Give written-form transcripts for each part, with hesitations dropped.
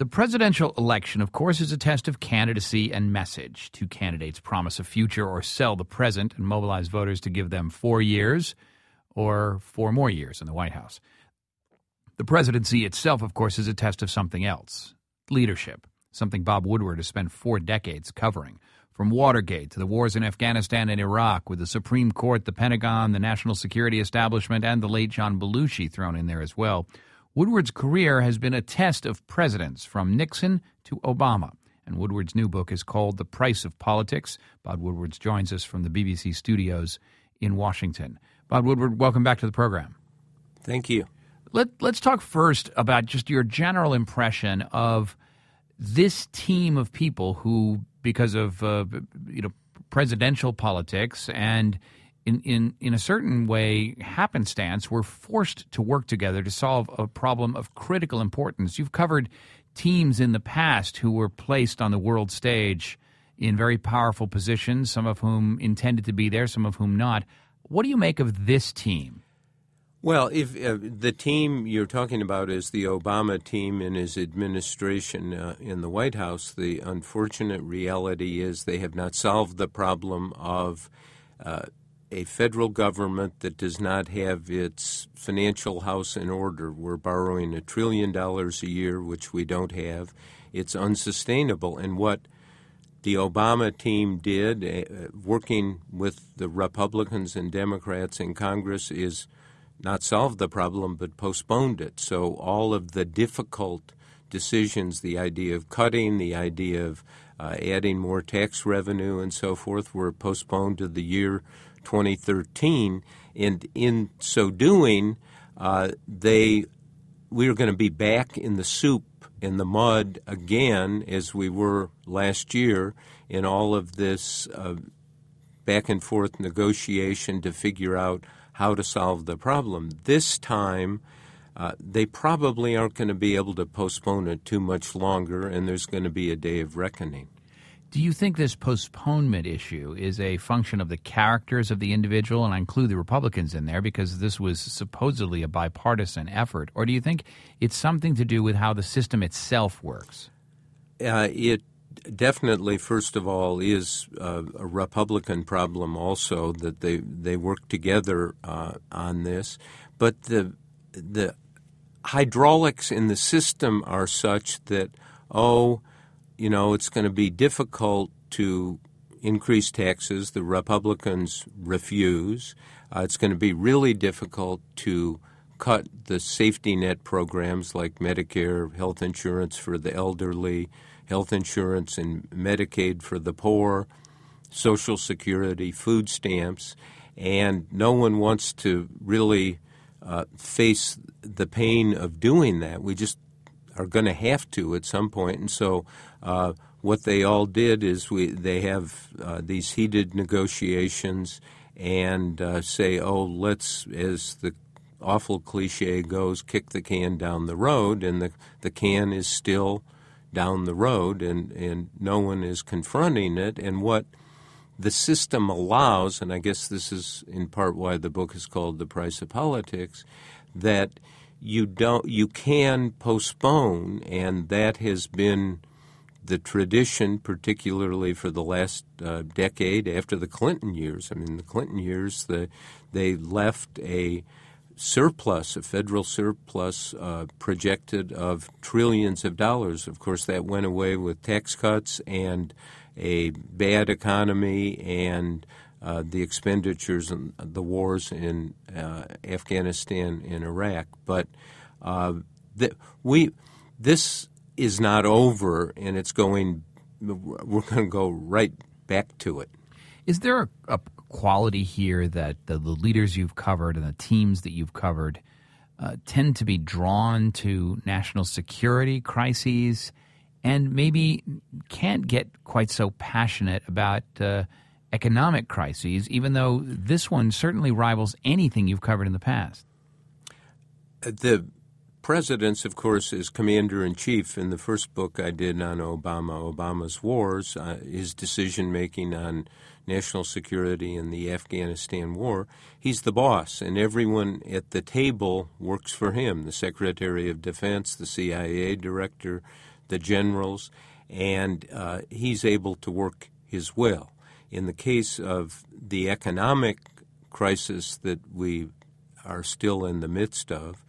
The presidential election, of course, is a test of candidacy and message. Two candidates promise a future or sell the present and mobilize voters to give them 4 years or 4 more years in the White House. The presidency itself, of course, is a test of something else, leadership, something Bob Woodward has spent 4 decades covering. From Watergate to the wars in Afghanistan and Iraq, with the Supreme Court, the Pentagon, the national security establishment, and the late John Belushi thrown in there as well, Woodward's career has been a test of presidents, from Nixon to Obama. And Woodward's new book is called The Price of Politics. Bob Woodward joins us from the BBC studios in Washington. Bob Woodward, welcome back to the program. Thank you. Let's talk first about just your general impression of this team of people who, because of presidential politics and in a certain way happenstance, were forced to work together to solve a problem of critical importance. You've covered teams in the past who were placed on the world stage in very powerful positions, some of whom intended to be there, some of whom not. What do you make of this team? Well, if the team you're talking about is the Obama team and his administration in the White House, the unfortunate reality is they have not solved the problem of a federal government that does not have its financial house in order. We're borrowing $1 trillion a year, which we don't have. It's unsustainable. And what the Obama team did, working with the Republicans and Democrats in Congress, is not solve the problem, but postponed it. So all of the difficult decisions, the idea of cutting, the idea of adding more tax revenue and so forth, were postponed to the year 2013. And in so doing, we are going to be back in the soup, in the mud again, as we were last year, in all of this back and forth negotiation to figure out how to solve the problem. This time, they probably aren't going to be able to postpone it too much longer, and there's going to be a day of reckoning. Do you think this postponement issue is a function of the characters of the individual, and I include the Republicans in there because this was supposedly a bipartisan effort, or do you think it's something to do with how the system itself works? It definitely, first of all, is a Republican problem also, that they work together on this. But the hydraulics in the system are such that, it's going to be difficult to increase taxes. The Republicans refuse. It's going to be really difficult to cut the safety net programs like Medicare, health insurance for the elderly, health insurance and Medicaid for the poor, Social Security, food stamps, and no one wants to really face the pain of doing that. We just are going to have to at some point. And so what they all did is they have these heated negotiations and say, let's, as the awful cliche goes, kick the can down the road, and the can is still down the road, and no one is confronting it. And what the system allows, and I guess this is in part why the book is called The Price of Politics, that you can postpone, and that has been the tradition, particularly for the last decade after the Clinton years. I mean, the Clinton years, they left a surplus, a federal surplus projected of trillions of dollars. Of course, that went away with tax cuts and a bad economy and the expenditures and the wars in Afghanistan and Iraq. But this is not over, and we're going to go right back to it. Is there a quality here that the leaders you've covered and the teams that you've covered tend to be drawn to national security crises and maybe can't get quite so passionate about economic crises, even though this one certainly rivals anything you've covered in the past? The president's, of course, is commander-in-chief. In the first book I did on Obama's wars, his decision-making on national security and the Afghanistan war, he's the boss, and everyone at the table works for him, the Secretary of Defense, the CIA director, the generals, and he's able to work his will. In the case of the economic crisis that we are still in the midst of,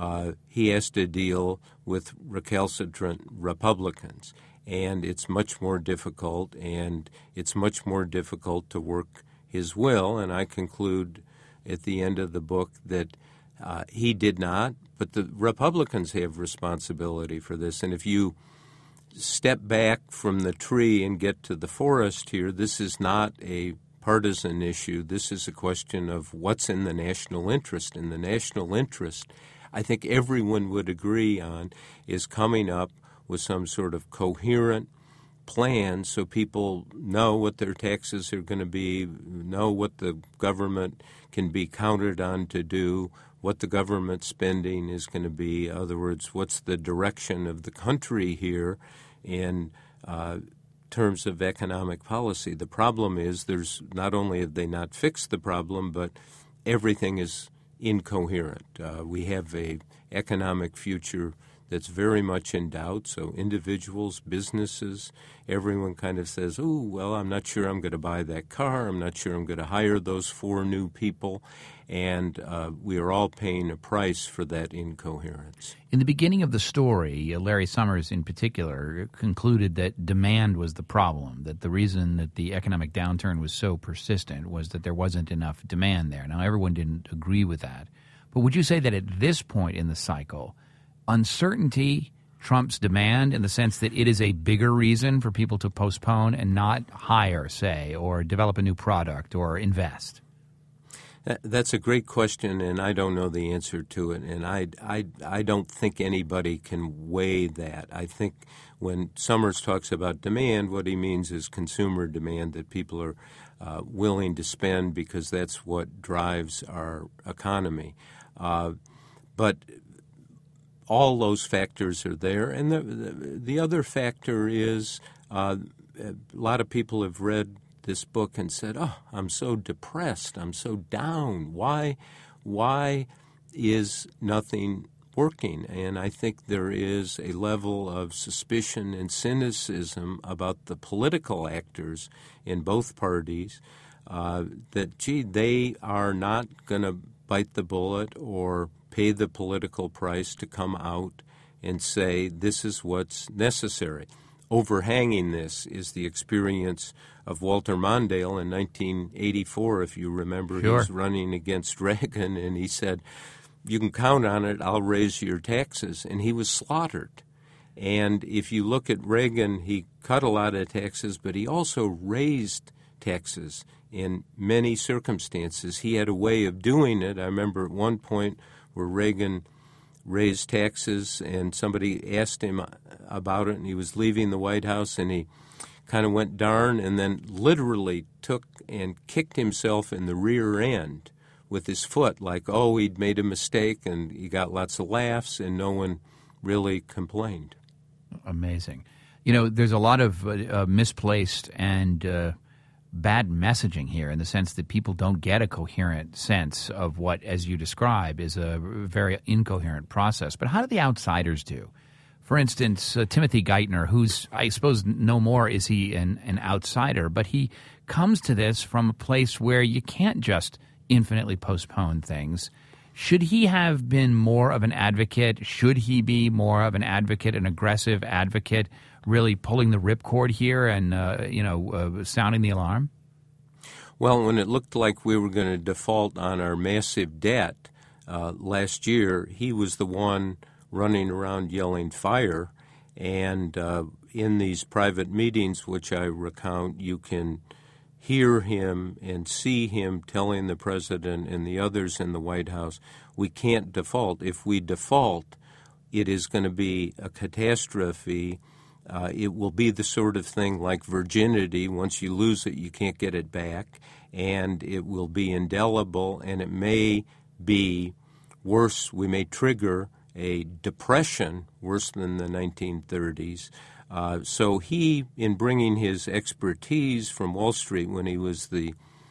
he has to deal with recalcitrant Republicans. And it's much more difficult, and it's much more difficult to work his will. And I conclude at the end of the book that he did not, but the Republicans have responsibility for this. And if you step back from the tree and get to the forest here, this is not a partisan issue. This is a question of what's in the national interest. And the national interest, I think everyone would agree on, is coming up with some sort of coherent plan so people know what their taxes are going to be, know what the government can be counted on to do, what the government spending is going to be. In other words, what's the direction of the country here in terms of economic policy. The problem is there's not only have they not fixed the problem, but everything is incoherent. We have a economic future that's very much in doubt. So individuals, businesses, everyone kind of says, oh, well, I'm not sure I'm going to buy that car. I'm not sure I'm going to hire those 4 new people. And we are all paying a price for that incoherence. In the beginning of the story, Larry Summers in particular concluded that demand was the problem, that the reason that the economic downturn was so persistent was that there wasn't enough demand there. Now, everyone didn't agree with that. But would you say that at this point in the cycle, uncertainty trumps demand in the sense that it is a bigger reason for people to postpone and not hire, say, or develop a new product or invest? That's a great question, and I don't know the answer to it, and I don't think anybody can weigh that. I think when Summers talks about demand, what he means is consumer demand, that people are willing to spend because that's what drives our economy. But all those factors are there, and the other factor is a lot of people have read this book and said, oh, I'm so depressed, I'm so down. Why is nothing working? And I think there is a level of suspicion and cynicism about the political actors in both parties that, gee, they are not going to bite the bullet or pay the political price to come out and say this is what's necessary. Overhanging this is the experience of Walter Mondale in 1984, if you remember. Sure. He was running against Reagan, and he said, you can count on it, I'll raise your taxes. And he was slaughtered. And if you look at Reagan, he cut a lot of taxes, but he also raised taxes in many circumstances. He had a way of doing it. I remember at one point where Reagan raised taxes, and somebody asked him about it, and he was leaving the White House, and he kind of went darn, and then literally took and kicked himself in the rear end with his foot, like, oh, he'd made a mistake, and he got lots of laughs, and no one really complained. Amazing. You know, there's a lot of misplaced and bad messaging here in the sense that people don't get a coherent sense of what, as you describe, is a very incoherent process. But how do the outsiders do? For instance, Timothy Geithner, who's, I suppose, no more is he an outsider, but he comes to this from a place where you can't just infinitely postpone things. Should he have been more of an advocate? Should he be more of an advocate, an aggressive advocate, really pulling the ripcord here and, sounding the alarm? Well, when it looked like we were going to default on our massive debt last year, he was the one running around yelling fire. And in these private meetings, which I recount, you can hear him and see him telling the president and the others in the White House, we can't default. If we default, it is going to be a catastrophe. It will be the sort of thing like virginity. Once you lose it, you can't get it back. And it will be indelible, and it may be worse. We may trigger a depression worse than the 1930s. So he, in bringing his expertise from Wall Street when he was the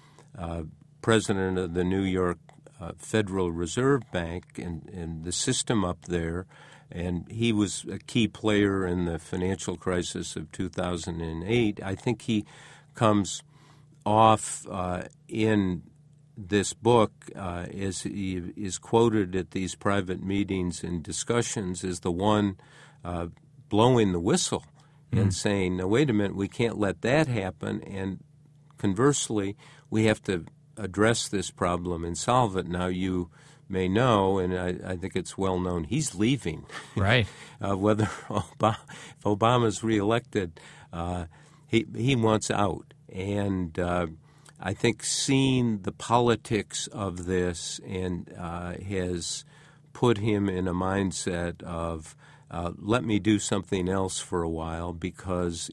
president of the New York Federal Reserve Bank and the system up there, and he was a key player in the financial crisis of 2008. I think he comes off in this book, as he is quoted at these private meetings and discussions, as the one blowing the whistle and saying, no, wait a minute, we can't let that happen. And conversely, we have to address this problem and solve it. Now, you may know, and I think it's well known, he's leaving. Right. Whether if Obama's reelected, he wants out. And I think seeing the politics of this and has put him in a mindset of let me do something else for a while, because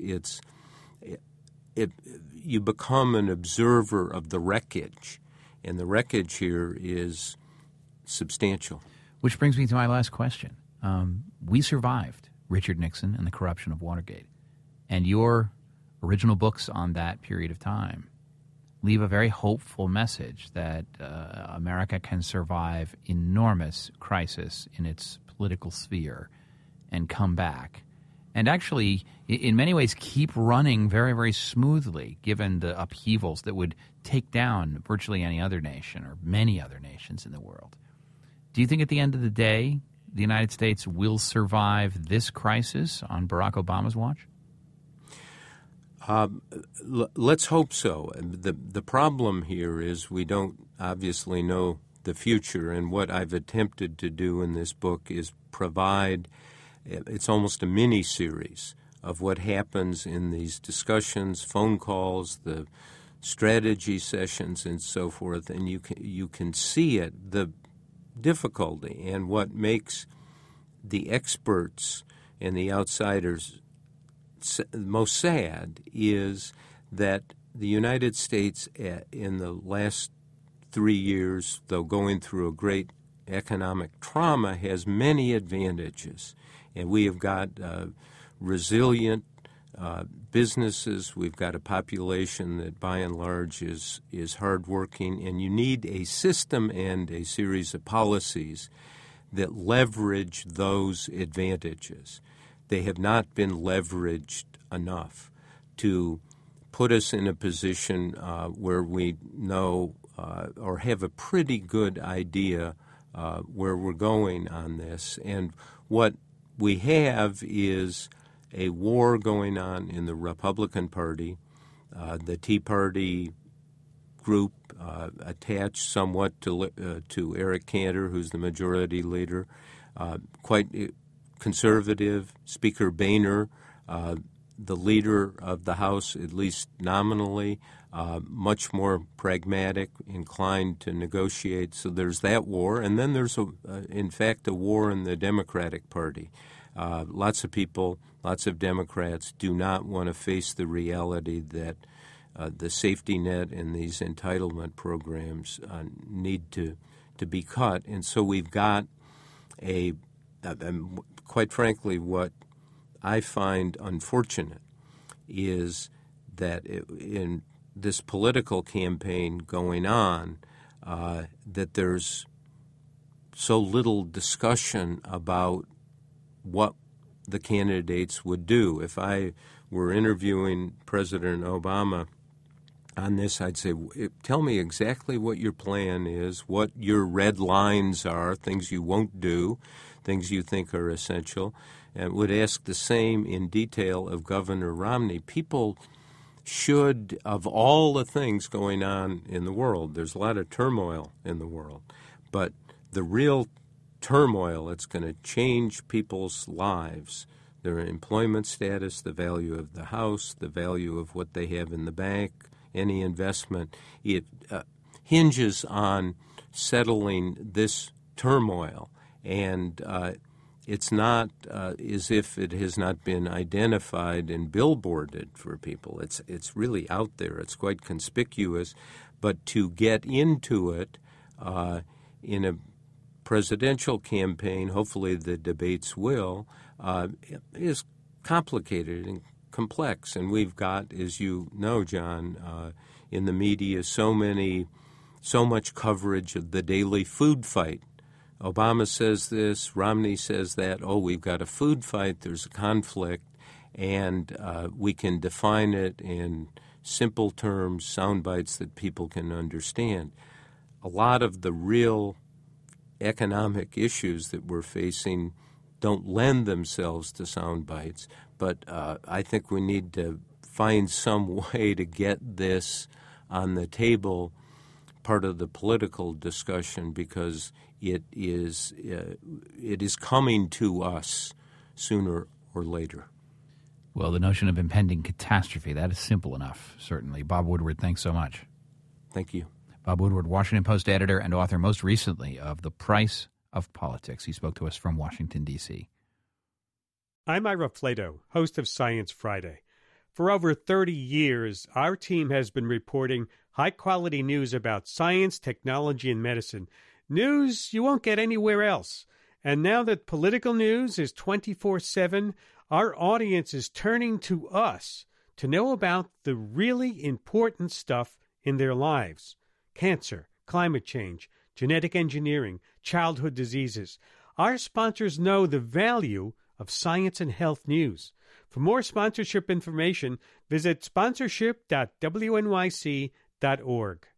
you become an observer of the wreckage, and the wreckage here is substantial. Which brings me to my last question. We survived Richard Nixon and the corruption of Watergate, and your original books on that period of time leave a very hopeful message that America can survive enormous crisis in its political sphere and come back, and actually, in many ways, keep running very, very smoothly, given the upheavals that would take down virtually any other nation or many other nations in the world. Do you think at the end of the day, the United States will survive this crisis on Barack Obama's watch? Let's hope so. The problem here is we don't obviously know the future, and what I've attempted to do in this book is provide, it's almost a mini-series of what happens in these discussions, phone calls, the strategy sessions, and so forth, and you can see it, the difficulty, and what makes the experts and the outsiders most sad is that the United States in the last 3 years, though going through a great economic trauma, has many advantages. And we have got resilient businesses. We've got a population that by and large is hardworking. And you need a system and a series of policies that leverage those advantages. They have not been leveraged enough to put us in a position where we know or have a pretty good idea where we're going on this. And what we have is a war going on in the Republican Party. The Tea Party group attached somewhat to Eric Cantor, who's the majority leader, quite conservative. Speaker Boehner, the leader of the House, at least nominally, much more pragmatic, inclined to negotiate. So there's that war. And then there's, in fact, a war in the Democratic Party. Lots of people, lots of Democrats do not want to face the reality that the safety net and these entitlement programs need to be cut. And so we've got quite frankly, what I find unfortunate is that in this political campaign going on, that there's so little discussion about what the candidates would do. If I were interviewing President Obama on this, I'd say, tell me exactly what your plan is, what your red lines are, things you won't do, things you think are essential, and would ask the same in detail of Governor Romney. People should, of all the things going on in the world, there's a lot of turmoil in the world, but the real turmoil that's going to change people's lives, their employment status, the value of the house, the value of what they have in the bank, any investment, it hinges on settling this turmoil. And it's not as if it has not been identified and billboarded for people. It's really out there. It's quite conspicuous. But to get into it in a presidential campaign, hopefully the debates will, is complicated and complex. And we've got, as you know, John, in the media so much coverage of the daily food fight Obama says this, Romney says that. Oh, we've got a food fight, there's a conflict, and we can define it in simple terms, sound bites that people can understand. A lot of the real economic issues that we're facing don't lend themselves to sound bites, but I think we need to find some way to get this on the table, part of the political discussion, because it is coming to us sooner or later. Well, the notion of impending catastrophe, that is simple enough, certainly. Bob Woodward, thanks so much. Thank you. Bob Woodward, Washington Post editor and author most recently of The Price of Politics. He spoke to us from Washington, D.C. I'm Ira Flato, host of Science Friday. For over 30 years, our team has been reporting high-quality news about science, technology, and medicine. News you won't get anywhere else. And now that political news is 24/7, our audience is turning to us to know about the really important stuff in their lives. Cancer, climate change, genetic engineering, childhood diseases. Our sponsors know the value of science and health news. For more sponsorship information, visit sponsorship.wnyc.org.